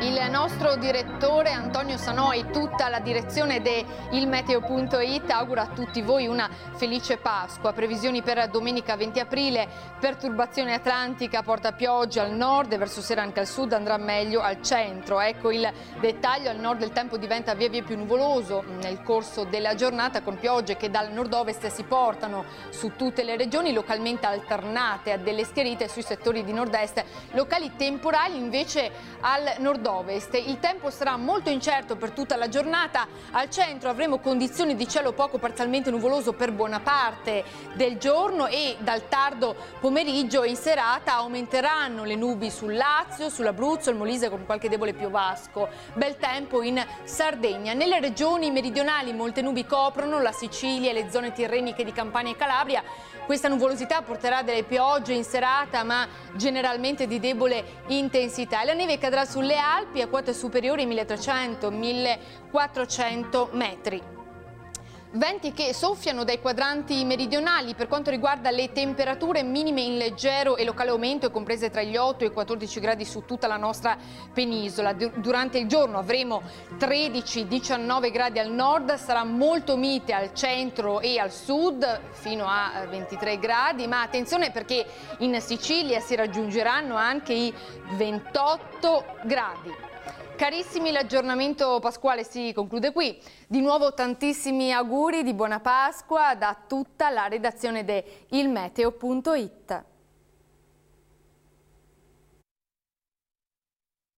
Il nostro direttore Antonio Sanò e tutta la direzione di ilmeteo.it augura a tutti voi una felice Pasqua. Previsioni per domenica 20 aprile, perturbazione atlantica, porta pioggia al nord e verso sera anche al sud, andrà meglio al centro. Ecco il dettaglio: al nord il tempo diventa via via più nuvoloso nel corso della giornata, con piogge che dal nord-ovest si portano su tutte le regioni, localmente alternate a delle schiarite sui settori di nord-est, locali temporali invece al nord-ovest. Il tempo sarà molto incerto per tutta la giornata. Al centro avremo condizioni di cielo poco parzialmente nuvoloso per buona parte del giorno e dal tardo pomeriggio in serata aumenteranno le nubi sul Lazio, sull'Abruzzo, il Molise con qualche debole piovasco. Bel tempo in Sardegna. Nelle regioni meridionali molte nubi coprono la Sicilia e le zone tirreniche di Campania e Calabria. Questa nuvolosità porterà delle piogge in serata, ma generalmente di debole intensità. La neve cadrà sulle Alpi a quote superiori ai 1300-1400 metri. Venti che soffiano dai quadranti meridionali. Per quanto riguarda le temperature, minime in leggero e locale aumento, comprese tra gli 8 e i 14 gradi su tutta la nostra penisola. Durante il giorno avremo 13-19 gradi al nord, sarà molto mite al centro e al sud, fino a 23 gradi, ma attenzione perché in Sicilia si raggiungeranno anche i 28 gradi. Carissimi, l'aggiornamento pasquale si conclude qui. Di nuovo tantissimi auguri di buona Pasqua da tutta la redazione di ilmeteo.it.